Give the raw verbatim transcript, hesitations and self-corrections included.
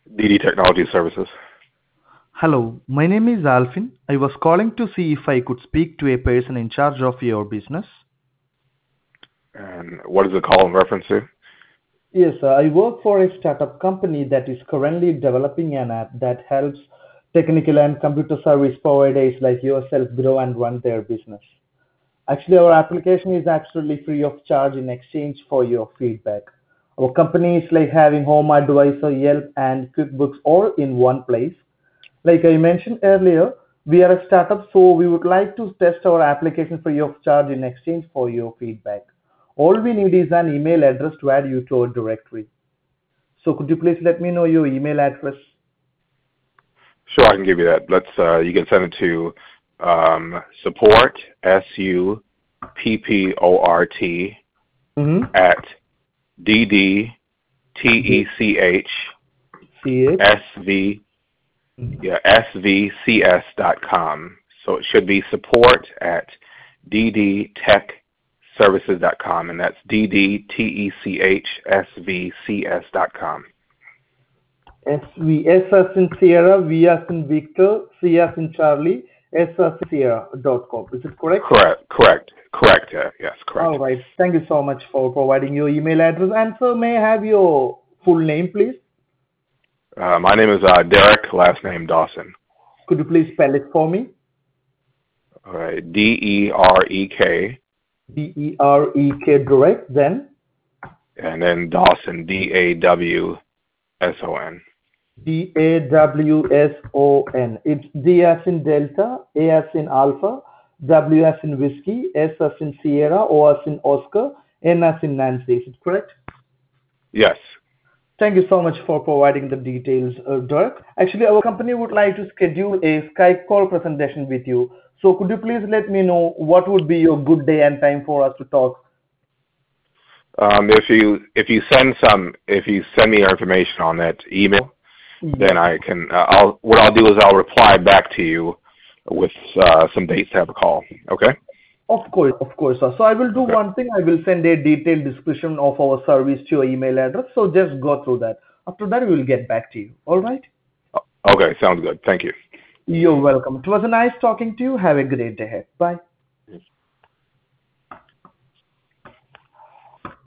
D D Technology Services. Hello, my name is Alfin. I was calling to see if I could speak to a person in charge of your business. And what is the call in reference to? Yes, uh, I work for a startup company that is currently developing an app that helps technical and computer service providers like yourself grow and run their business. Actually, our application is absolutely free of charge in exchange for your feedback. Our company is like having Home Advisor, Yelp, and QuickBooks all in one place. Like I mentioned earlier, we are a startup, so we would like to test our application free of charge in exchange for your feedback. All we need is an email address to add you to our directory. So could you please let me know your email address? Sure, I can give you that. Let's. Uh, you can send it to um, support s u p p o r t Mm-hmm. at d d t e c h C H. s v yeah s v c s dot com. So it should be support at d d tech services dot com, and that's d d t e c h s v c s dot com. S V S as in Sierra, V as in Victor, C as in Charlie, S as in Sierra dot com. Is it correct? Correct, correct, correct. Uh, yes, correct. All right. Thank you so much for providing your email address. And sir, may I have your full name, please? Uh, my name is uh, Derek, last name Dawson. Could you please spell it for me? All right, D E R E K, D E R E K direct, then and then Dawson, D A W S O N. D A W S O N. It's D as in Delta, A as in Alpha, W as in Whiskey, S as in Sierra, O as in Oscar, N as in Nancy. Is it correct? Yes. Thank you so much for providing the details, uh, Dirk. Actually, our company would like to schedule a Skype call presentation with you. So could you please let me know what would be your good day and time for us to talk? Um, if you if you send some if you send me your information on that email, then Yes. I can. Uh, I'll what I'll do is I'll reply back to you with uh, some dates to have a call. Okay. Of course, of course, sir. So I will do Okay. one thing. I will send a detailed description of our service to your email address. So just go through that. After that, we will get back to you. All right? Okay. Sounds good. Thank you. You're welcome. It was a nice talking to you. Have a great day ahead. Bye.